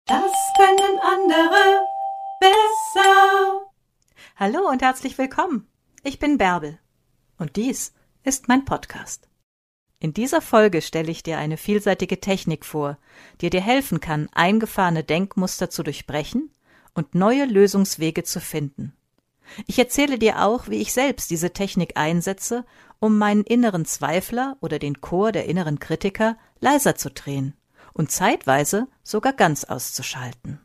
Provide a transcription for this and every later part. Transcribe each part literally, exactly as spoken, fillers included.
Das können andere besser. Hallo und herzlich willkommen. Ich bin Bärbel und dies ist mein Podcast. In dieser Folge stelle ich dir eine vielseitige Technik vor, die dir helfen kann, eingefahrene Denkmuster zu durchbrechen und neue Lösungswege zu finden. Ich erzähle dir auch, wie ich selbst diese Technik einsetze, um meinen inneren Zweifler oder den Chor der inneren Kritiker leiser zu drehen und zeitweise sogar ganz auszuschalten.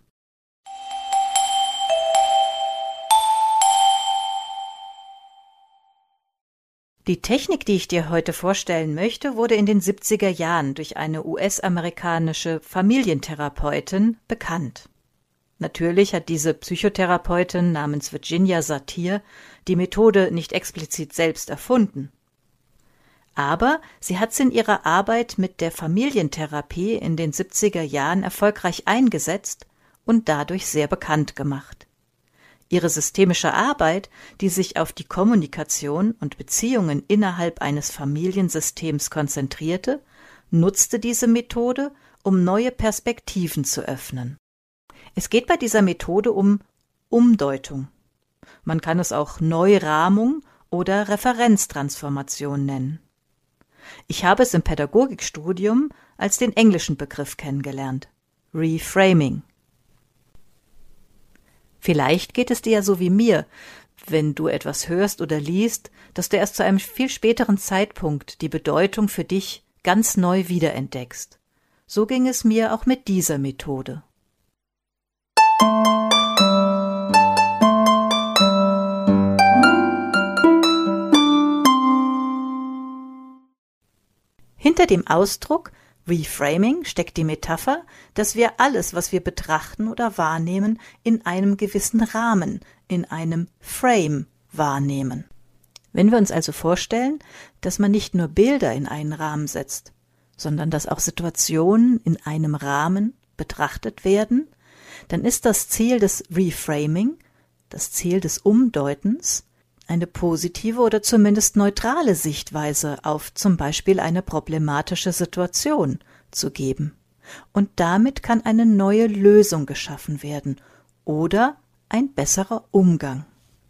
Die Technik, die ich dir heute vorstellen möchte, wurde in den siebziger Jahren durch eine U S-amerikanische Familientherapeutin bekannt. Natürlich hat diese Psychotherapeutin namens Virginia Satir die Methode nicht explizit selbst erfunden. Aber sie hat sie in ihrer Arbeit mit der Familientherapie in den siebziger Jahren erfolgreich eingesetzt und dadurch sehr bekannt gemacht. Ihre systemische Arbeit, die sich auf die Kommunikation und Beziehungen innerhalb eines Familiensystems konzentrierte, nutzte diese Methode, um neue Perspektiven zu öffnen. Es geht bei dieser Methode um Umdeutung. Man kann es auch Neurahmung oder Referenztransformation nennen. Ich habe es im Pädagogikstudium als den englischen Begriff kennengelernt: Reframing. Vielleicht geht es dir ja so wie mir, wenn du etwas hörst oder liest, dass du erst zu einem viel späteren Zeitpunkt die Bedeutung für dich ganz neu wiederentdeckst. So ging es mir auch mit dieser Methode. Hinter dem Ausdruck Reframing steckt die Metapher, dass wir alles, was wir betrachten oder wahrnehmen, in einem gewissen Rahmen, in einem Frame wahrnehmen. Wenn wir uns also vorstellen, dass man nicht nur Bilder in einen Rahmen setzt, sondern dass auch Situationen in einem Rahmen betrachtet werden, dann ist das Ziel des Reframing, das Ziel des Umdeutens, eine positive oder zumindest neutrale Sichtweise auf zum Beispiel eine problematische Situation zu geben. Und damit kann eine neue Lösung geschaffen werden oder ein besserer Umgang.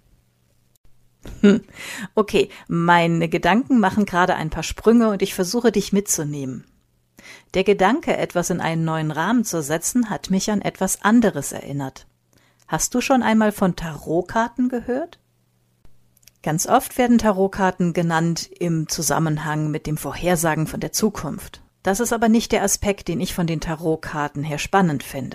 Hm, okay, meine Gedanken machen gerade ein paar Sprünge und ich versuche dich mitzunehmen. Der Gedanke, etwas in einen neuen Rahmen zu setzen, hat mich an etwas anderes erinnert. Hast du schon einmal von Tarotkarten gehört? Ganz oft werden Tarotkarten genannt im Zusammenhang mit dem Vorhersagen von der Zukunft. Das ist aber nicht der Aspekt, den ich von den Tarotkarten her spannend finde.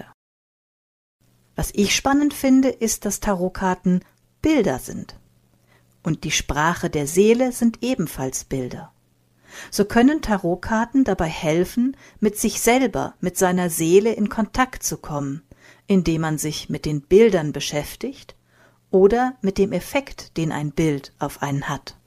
Was ich spannend finde, ist, dass Tarotkarten Bilder sind. Und die Sprache der Seele sind ebenfalls Bilder. So können Tarotkarten dabei helfen, mit sich selber, mit seiner Seele in Kontakt zu kommen, indem man sich mit den Bildern beschäftigt oder mit dem Effekt, den ein Bild auf einen hat.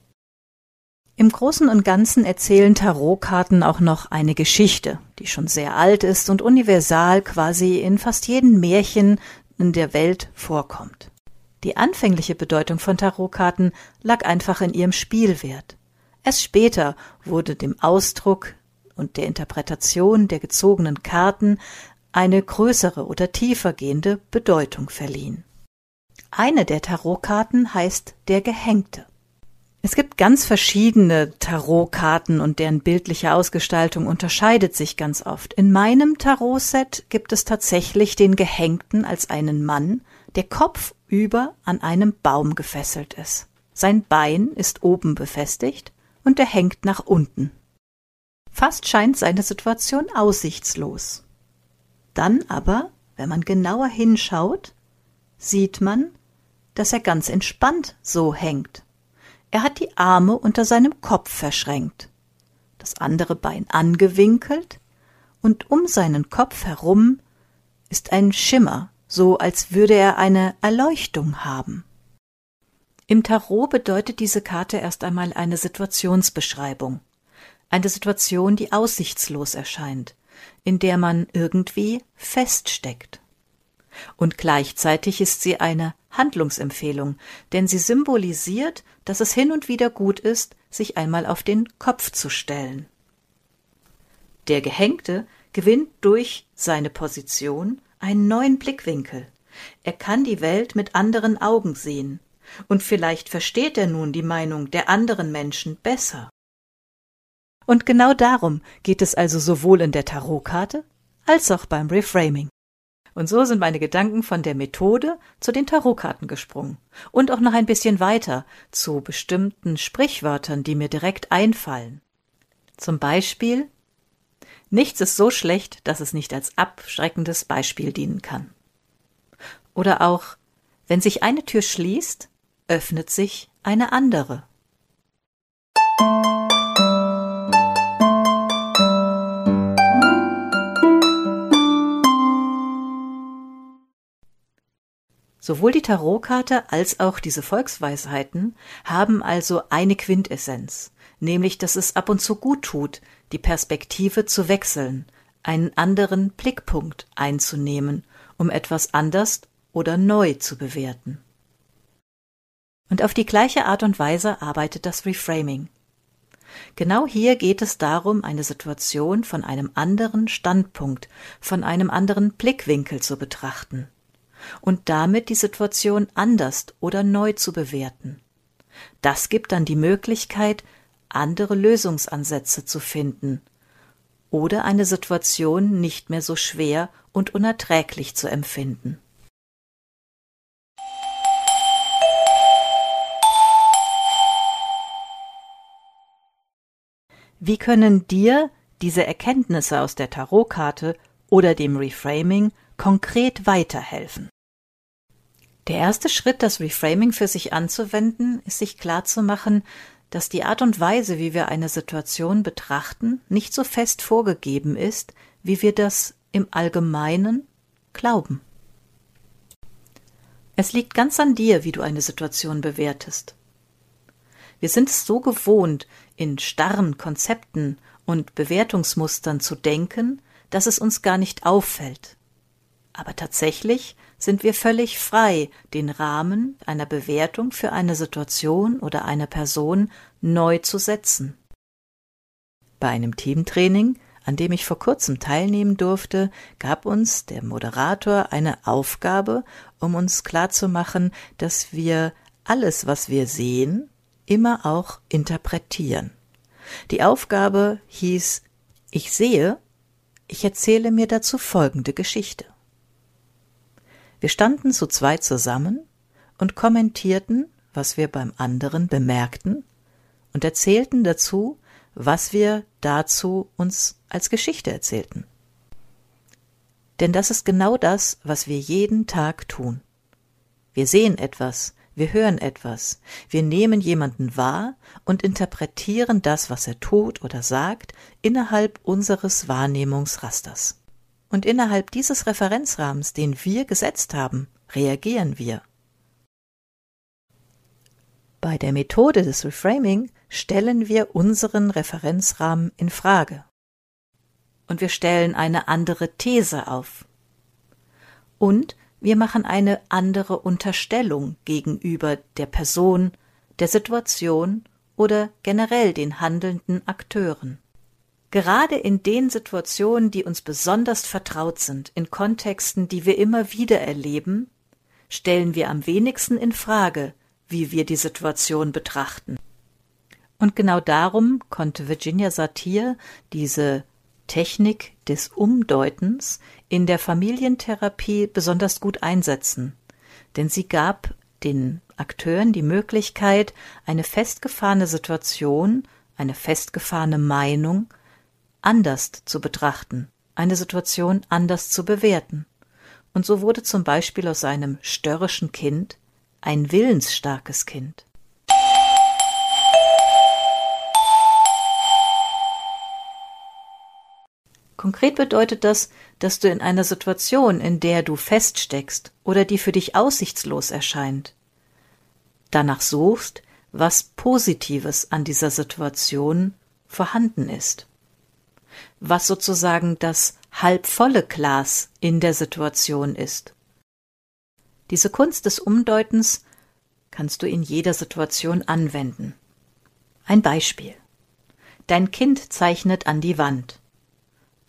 Im Großen und Ganzen erzählen Tarotkarten auch noch eine Geschichte, die schon sehr alt ist und universal quasi in fast jedem Märchen in der Welt vorkommt. Die anfängliche Bedeutung von Tarotkarten lag einfach in ihrem Spielwert. Erst später wurde dem Ausdruck und der Interpretation der gezogenen Karten eine größere oder tiefer gehende Bedeutung verliehen. Eine der Tarotkarten heißt der Gehängte. Es gibt ganz verschiedene Tarotkarten und deren bildliche Ausgestaltung unterscheidet sich ganz oft. In meinem Tarotset gibt es tatsächlich den Gehängten als einen Mann, der kopfüber an einem Baum gefesselt ist. Sein Bein ist oben befestigt und er hängt nach unten. Fast scheint seine Situation aussichtslos. Dann aber, wenn man genauer hinschaut, sieht man, dass er ganz entspannt so hängt. Er hat die Arme unter seinem Kopf verschränkt, das andere Bein angewinkelt und um seinen Kopf herum ist ein Schimmer, so als würde er eine Erleuchtung haben. Im Tarot bedeutet diese Karte erst einmal eine Situationsbeschreibung, eine Situation, die aussichtslos erscheint, in der man irgendwie feststeckt. Und gleichzeitig ist sie eine Handlungsempfehlung, denn sie symbolisiert, dass es hin und wieder gut ist, sich einmal auf den Kopf zu stellen. Der Gehängte gewinnt durch seine Position einen neuen Blickwinkel. Er kann die Welt mit anderen Augen sehen. Und vielleicht versteht er nun die Meinung der anderen Menschen besser. Und genau darum geht es also sowohl in der Tarotkarte als auch beim Reframing. Und so sind meine Gedanken von der Methode zu den Tarotkarten gesprungen. Und auch noch ein bisschen weiter zu bestimmten Sprichwörtern, die mir direkt einfallen. Zum Beispiel: Nichts ist so schlecht, dass es nicht als abschreckendes Beispiel dienen kann. Oder auch: Wenn sich eine Tür schließt, öffnet sich eine andere. Sowohl die Tarotkarte als auch diese Volksweisheiten haben also eine Quintessenz, nämlich dass es ab und zu gut tut, die Perspektive zu wechseln, einen anderen Blickpunkt einzunehmen, um etwas anders oder neu zu bewerten. Und auf die gleiche Art und Weise arbeitet das Reframing. Genau hier geht es darum, eine Situation von einem anderen Standpunkt, von einem anderen Blickwinkel zu betrachten und damit die Situation anders oder neu zu bewerten. Das gibt dann die Möglichkeit, andere Lösungsansätze zu finden oder eine Situation nicht mehr so schwer und unerträglich zu empfinden. Wie können dir diese Erkenntnisse aus der Tarotkarte oder dem Reframing konkret weiterhelfen? Der erste Schritt, das Reframing für sich anzuwenden, ist, sich klarzumachen, dass die Art und Weise, wie wir eine Situation betrachten, nicht so fest vorgegeben ist, wie wir das im Allgemeinen glauben. Es liegt ganz an dir, wie du eine Situation bewertest. Wir sind es so gewohnt, in starren Konzepten und Bewertungsmustern zu denken, dass es uns gar nicht auffällt. Aber tatsächlich sind wir völlig frei, den Rahmen einer Bewertung für eine Situation oder eine Person neu zu setzen. Bei einem Teamtraining, an dem ich vor kurzem teilnehmen durfte, gab uns der Moderator eine Aufgabe, um uns klarzumachen, dass wir alles, was wir sehen, immer auch interpretieren. Die Aufgabe hieß: Ich sehe, ich erzähle mir dazu folgende Geschichte. Wir standen zu zweit zusammen und kommentierten, was wir beim anderen bemerkten, und erzählten dazu, was wir dazu uns als Geschichte erzählten. Denn das ist genau das, was wir jeden Tag tun. Wir sehen etwas, wir hören etwas, wir nehmen jemanden wahr und interpretieren das, was er tut oder sagt, innerhalb unseres Wahrnehmungsrasters. Und innerhalb dieses Referenzrahmens, den wir gesetzt haben, reagieren wir. Bei der Methode des Reframing stellen wir unseren Referenzrahmen in Frage. Und wir stellen eine andere These auf. Und wir machen eine andere Unterstellung gegenüber der Person, der Situation oder generell den handelnden Akteuren. Gerade in den Situationen, die uns besonders vertraut sind, in Kontexten, die wir immer wieder erleben, stellen wir am wenigsten in Frage, wie wir die Situation betrachten. Und genau darum konnte Virginia Satir diese Technik des Umdeutens in der Familientherapie besonders gut einsetzen, denn sie gab den Akteuren die Möglichkeit, eine festgefahrene Situation, eine festgefahrene Meinung anders zu betrachten, eine Situation anders zu bewerten. Und so wurde zum Beispiel aus einem störrischen Kind ein willensstarkes Kind. Konkret bedeutet das, dass du in einer Situation, in der du feststeckst oder die für dich aussichtslos erscheint, danach suchst, was Positives an dieser Situation vorhanden ist, was sozusagen das halbvolle Glas in der Situation ist. Diese Kunst des Umdeutens kannst du in jeder Situation anwenden. Ein Beispiel: Dein Kind zeichnet an die Wand.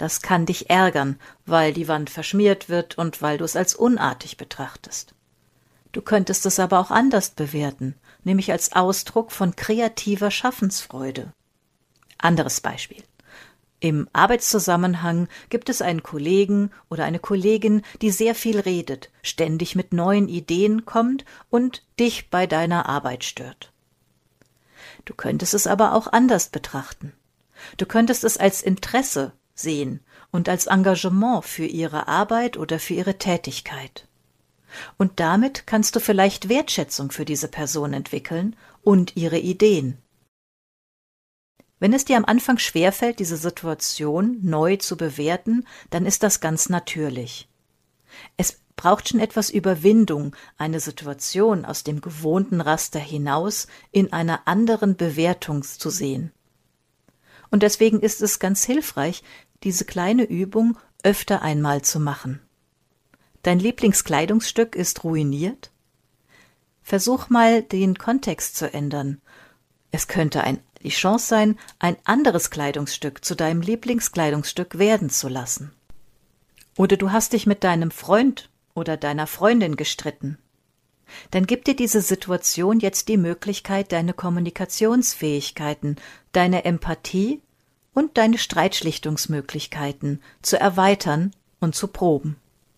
Das kann dich ärgern, weil die Wand verschmiert wird und weil du es als unartig betrachtest. Du könntest es aber auch anders bewerten, nämlich als Ausdruck von kreativer Schaffensfreude. Anderes Beispiel. Im Arbeitszusammenhang gibt es einen Kollegen oder eine Kollegin, die sehr viel redet, ständig mit neuen Ideen kommt und dich bei deiner Arbeit stört. Du könntest es aber auch anders betrachten. Du könntest es als Interesse sehen und als Engagement für ihre Arbeit oder für ihre Tätigkeit. Und damit kannst du vielleicht Wertschätzung für diese Person entwickeln und ihre Ideen. Wenn es dir am Anfang schwerfällt, diese Situation neu zu bewerten, dann ist das ganz natürlich. Es braucht schon etwas Überwindung, eine Situation aus dem gewohnten Raster hinaus in einer anderen Bewertung zu sehen. Und deswegen ist es ganz hilfreich, diese kleine Übung öfter einmal zu machen. Dein Lieblingskleidungsstück ist ruiniert? Versuch mal, den Kontext zu ändern. Es könnte ein, die Chance sein, ein anderes Kleidungsstück zu deinem Lieblingskleidungsstück werden zu lassen. Oder du hast dich mit deinem Freund oder deiner Freundin gestritten. Dann gibt dir diese Situation jetzt die Möglichkeit, deine Kommunikationsfähigkeiten, deine Empathie und deine Streitschlichtungsmöglichkeiten zu erweitern und zu proben.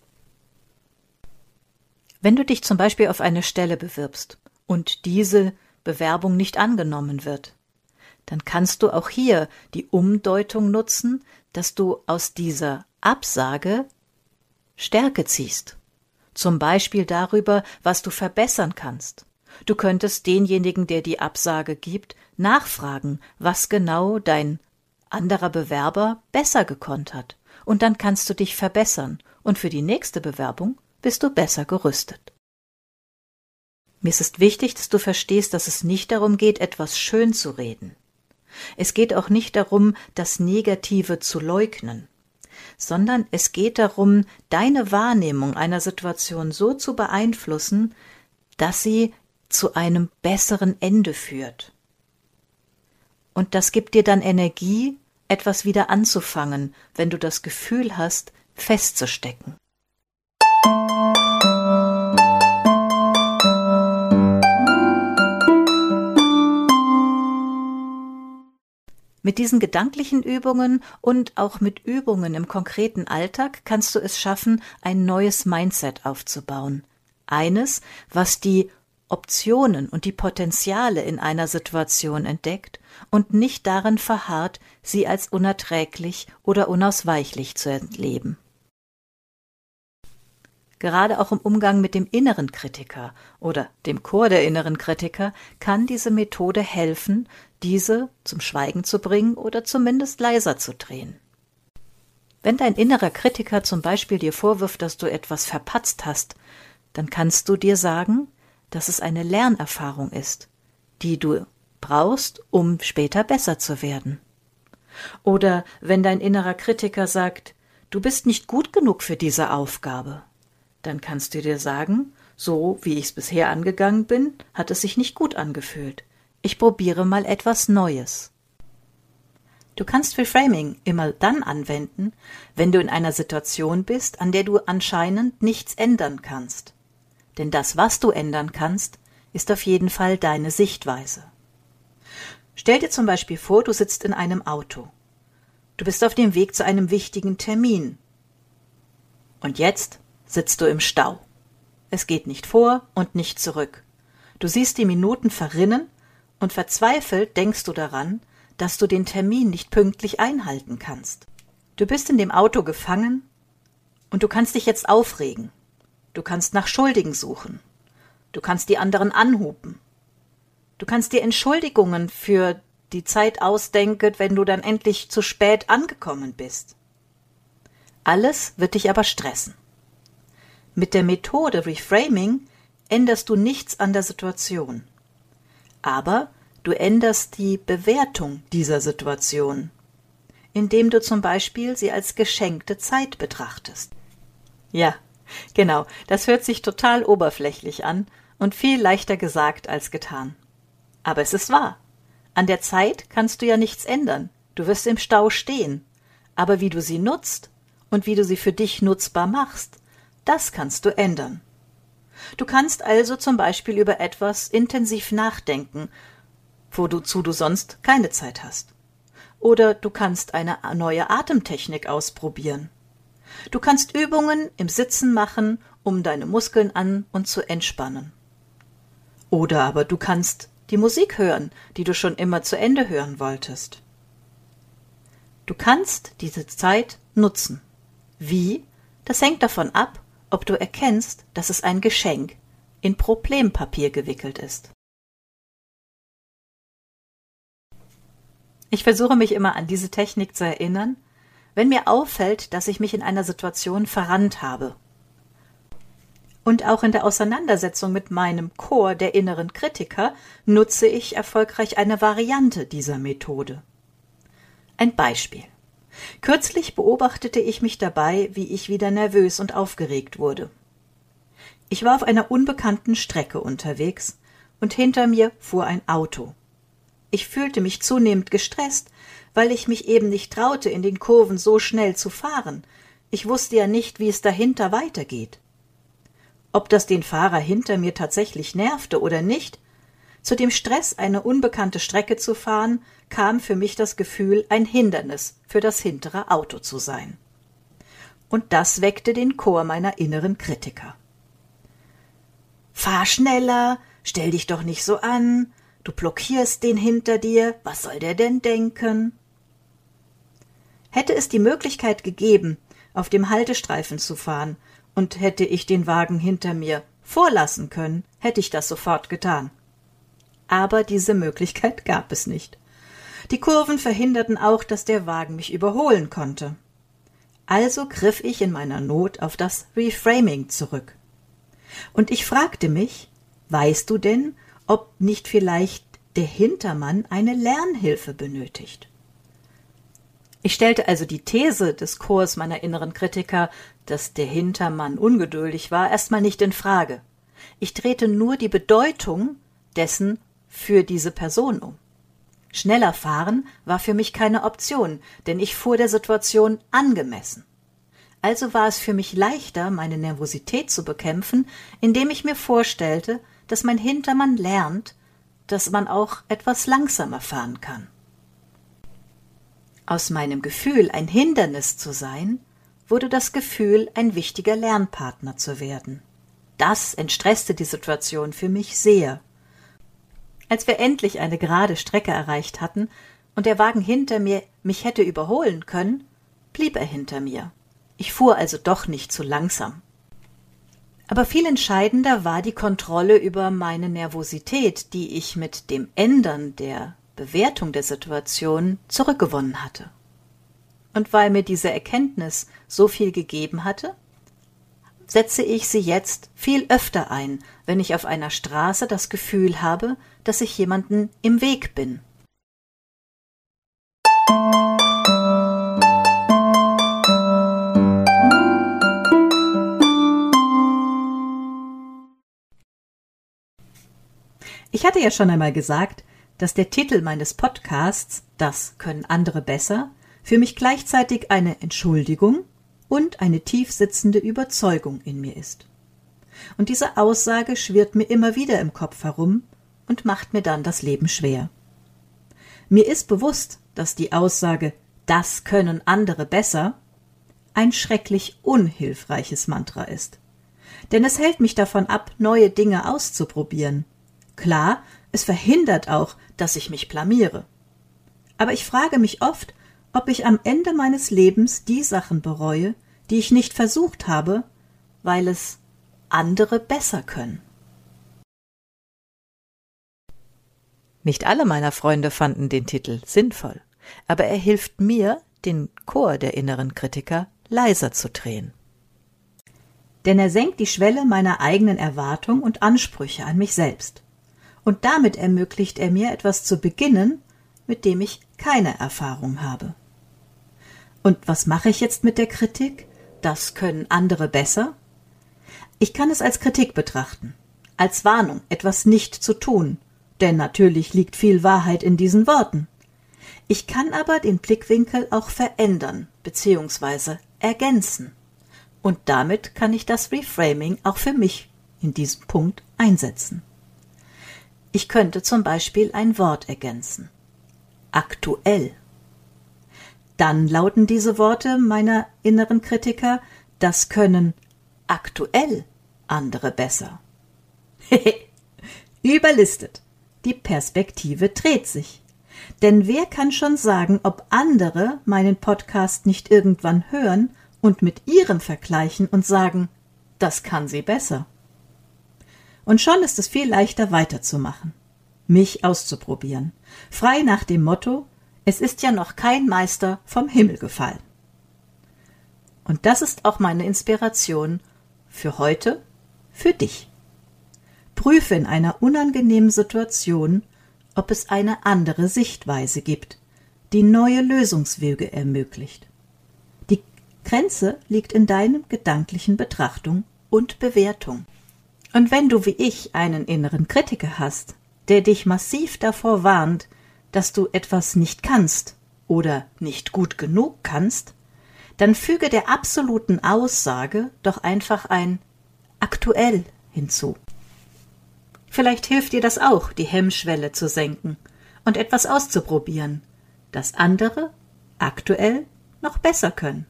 Wenn du dich zum Beispiel auf eine Stelle bewirbst und diese Bewerbung nicht angenommen wird, dann kannst du auch hier die Umdeutung nutzen, dass du aus dieser Absage Stärke ziehst. Zum Beispiel darüber, was du verbessern kannst. Du könntest denjenigen, der die Absage gibt, nachfragen, was genau dein anderer Bewerber besser gekonnt hat. Und dann kannst du dich verbessern und für die nächste Bewerbung bist du besser gerüstet. Mir ist es wichtig, dass du verstehst, dass es nicht darum geht, etwas schön zu reden. Es geht auch nicht darum, das Negative zu leugnen, sondern es geht darum, deine Wahrnehmung einer Situation so zu beeinflussen, dass sie zu einem besseren Ende führt. Und das gibt dir dann Energie, etwas wieder anzufangen, wenn du das Gefühl hast, festzustecken. Mit diesen gedanklichen Übungen und auch mit Übungen im konkreten Alltag kannst du es schaffen, ein neues Mindset aufzubauen. Eines, was die Optionen und die Potenziale in einer Situation entdeckt und nicht darin verharrt, sie als unerträglich oder unausweichlich zu erleben. Gerade auch im Umgang mit dem inneren Kritiker oder dem Chor der inneren Kritiker kann diese Methode helfen, diese zum Schweigen zu bringen oder zumindest leiser zu drehen. Wenn dein innerer Kritiker zum Beispiel dir vorwirft, dass du etwas verpatzt hast, dann kannst du dir sagen, dass es eine Lernerfahrung ist, die du brauchst, um später besser zu werden. Oder wenn dein innerer Kritiker sagt, du bist nicht gut genug für diese Aufgabe, dann kannst du dir sagen, so wie ich es bisher angegangen bin, hat es sich nicht gut angefühlt. Ich probiere mal etwas Neues. Du kannst Reframing immer dann anwenden, wenn du in einer Situation bist, an der du anscheinend nichts ändern kannst. Denn das, was du ändern kannst, ist auf jeden Fall deine Sichtweise. Stell dir zum Beispiel vor, du sitzt in einem Auto. Du bist auf dem Weg zu einem wichtigen Termin. Und jetzt sitzt du im Stau. Es geht nicht vor und nicht zurück. Du siehst die Minuten verrinnen und verzweifelt denkst du daran, dass du den Termin nicht pünktlich einhalten kannst. Du bist in dem Auto gefangen und du kannst dich jetzt aufregen. Du kannst nach Schuldigen suchen. Du kannst die anderen anhupen. Du kannst dir Entschuldigungen für die Zeit ausdenken, wenn du dann endlich zu spät angekommen bist. Alles wird dich aber stressen. Mit der Methode Reframing änderst du nichts an der Situation. Aber du änderst die Bewertung dieser Situation, indem du zum Beispiel sie als geschenkte Zeit betrachtest. Ja, genau, das hört sich total oberflächlich an und viel leichter gesagt als getan. Aber es ist wahr. An der Zeit kannst du ja nichts ändern. Du wirst im Stau stehen. Aber wie du sie nutzt und wie du sie für dich nutzbar machst, das kannst du ändern. Du kannst also zum Beispiel über etwas intensiv nachdenken, wozu du sonst keine Zeit hast. Oder du kannst eine neue Atemtechnik ausprobieren. Du kannst Übungen im Sitzen machen, um deine Muskeln an- und zu entspannen. Oder aber du kannst die Musik hören, die du schon immer zu Ende hören wolltest. Du kannst diese Zeit nutzen. Wie? Das hängt davon ab, ob du erkennst, dass es ein Geschenk in Problempapier gewickelt ist. Ich versuche mich immer an diese Technik zu erinnern, wenn mir auffällt, dass ich mich in einer Situation verrannt habe. Und auch in der Auseinandersetzung mit meinem Chor der inneren Kritiker nutze ich erfolgreich eine Variante dieser Methode. Ein Beispiel. Kürzlich beobachtete ich mich dabei, wie ich wieder nervös und aufgeregt wurde. Ich war auf einer unbekannten Strecke unterwegs und hinter mir fuhr ein Auto. Ich fühlte mich zunehmend gestresst, weil ich mich eben nicht traute, in den Kurven so schnell zu fahren. Ich wusste ja nicht, wie es dahinter weitergeht. Ob das den Fahrer hinter mir tatsächlich nervte oder nicht, zu dem Stress, eine unbekannte Strecke zu fahren, kam für mich das Gefühl, ein Hindernis für das hintere Auto zu sein. Und das weckte den Chor meiner inneren Kritiker. Fahr schneller, stell dich doch nicht so an, du blockierst den hinter dir, was soll der denn denken? Hätte es die Möglichkeit gegeben, auf dem Haltestreifen zu fahren, und hätte ich den Wagen hinter mir vorlassen können, hätte ich das sofort getan. Aber diese Möglichkeit gab es nicht. Die Kurven verhinderten auch, dass der Wagen mich überholen konnte. Also griff ich in meiner Not auf das Reframing zurück. Und ich fragte mich, weißt du denn, ob nicht vielleicht der Hintermann eine Lernhilfe benötigt? Ich stellte also die These des Chors meiner inneren Kritiker, dass der Hintermann ungeduldig war, erstmal nicht in Frage. Ich drehte nur die Bedeutung dessen für diese Person um. Schneller fahren war für mich keine Option, denn ich fuhr der Situation angemessen. Also war es für mich leichter, meine Nervosität zu bekämpfen, indem ich mir vorstellte, dass mein Hintermann lernt, dass man auch etwas langsamer fahren kann. Aus meinem Gefühl, ein Hindernis zu sein, wurde das Gefühl, ein wichtiger Lernpartner zu werden. Das entstresste die Situation für mich sehr. Als wir endlich eine gerade Strecke erreicht hatten und der Wagen hinter mir mich hätte überholen können, blieb er hinter mir. Ich fuhr also doch nicht zu langsam. Aber viel entscheidender war die Kontrolle über meine Nervosität, die ich mit dem Ändern der Bewertung der Situation zurückgewonnen hatte. Und weil mir diese Erkenntnis so viel gegeben hatte, setze ich sie jetzt viel öfter ein, wenn ich auf einer Straße das Gefühl habe, dass ich jemanden im Weg bin. Ich hatte ja schon einmal gesagt, dass der Titel meines Podcasts »Das können andere besser« für mich gleichzeitig eine Entschuldigung und eine tief sitzende Überzeugung in mir ist. Und diese Aussage schwirrt mir immer wieder im Kopf herum und macht mir dann das Leben schwer. Mir ist bewusst, dass die Aussage »Das können andere besser« ein schrecklich unhilfreiches Mantra ist. Denn es hält mich davon ab, neue Dinge auszuprobieren. Klar, es verhindert auch, dass ich mich blamiere. Aber ich frage mich oft, ob ich am Ende meines Lebens die Sachen bereue, die ich nicht versucht habe, weil es andere besser können. Nicht alle meiner Freunde fanden den Titel sinnvoll, aber er hilft mir, den Chor der inneren Kritiker leiser zu drehen. Denn er senkt die Schwelle meiner eigenen Erwartung und Ansprüche an mich selbst. Und damit ermöglicht er mir, etwas zu beginnen, mit dem ich keine Erfahrung habe. Und was mache ich jetzt mit der Kritik? Das können andere besser? Ich kann es als Kritik betrachten, als Warnung, etwas nicht zu tun, denn natürlich liegt viel Wahrheit in diesen Worten. Ich kann aber den Blickwinkel auch verändern bzw. ergänzen. Und damit kann ich das Reframing auch für mich in diesem Punkt einsetzen. Ich könnte zum Beispiel ein Wort ergänzen. Aktuell. Dann lauten diese Worte meiner inneren Kritiker, das können aktuell andere besser. Überlistet. Die Perspektive dreht sich. Denn wer kann schon sagen, ob andere meinen Podcast nicht irgendwann hören und mit ihrem vergleichen und sagen, das kann sie besser. Und schon ist es viel leichter weiterzumachen, mich auszuprobieren, frei nach dem Motto, es ist ja noch kein Meister vom Himmel gefallen. Und das ist auch meine Inspiration für heute, für dich. Prüfe in einer unangenehmen Situation, ob es eine andere Sichtweise gibt, die neue Lösungswege ermöglicht. Die Grenze liegt in deinem gedanklichen Betrachtung und Bewertung. Und wenn du wie ich einen inneren Kritiker hast, der dich massiv davor warnt, dass du etwas nicht kannst oder nicht gut genug kannst, dann füge der absoluten Aussage doch einfach ein aktuell hinzu. Vielleicht hilft dir das auch, die Hemmschwelle zu senken und etwas auszuprobieren, das andere aktuell noch besser können.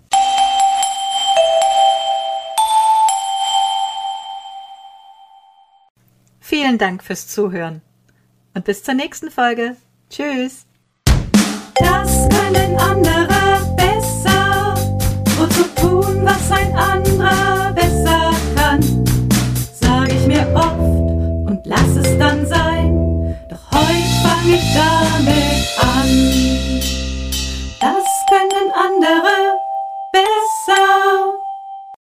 Vielen Dank fürs Zuhören und bis zur nächsten Folge. Tschüss. Das können andere